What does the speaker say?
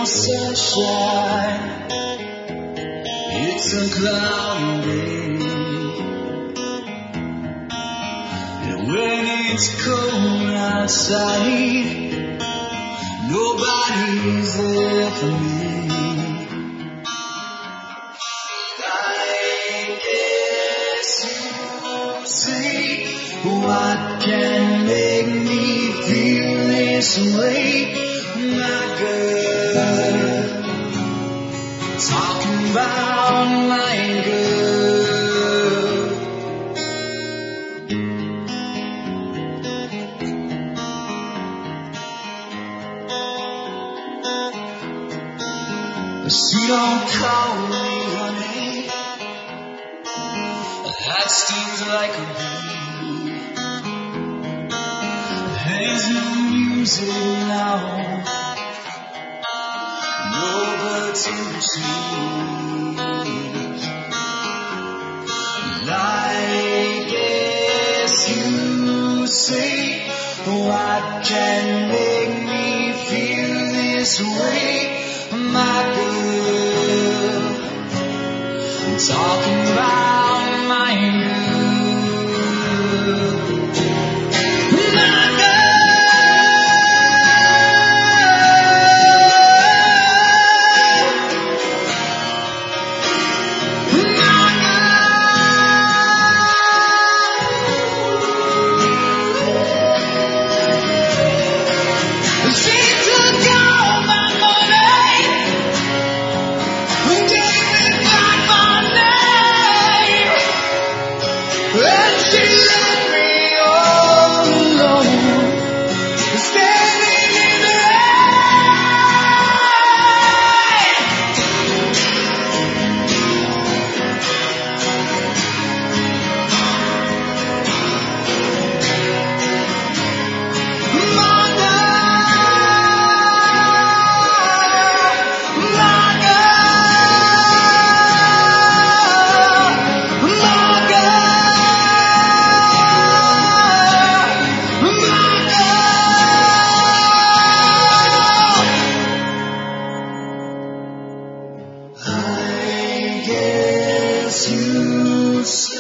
sunshine. It's a cloudy day, and when it's cold outside, nobody's there for me. I guess you see what can make me feel this way, my girl. Talking about my girl. She don't call me honey, that stings like a bee. There's no music now, no birds in the trees. And I guess you say, what can make me feel this way, my girl? I'm talking about my girl. My girl. You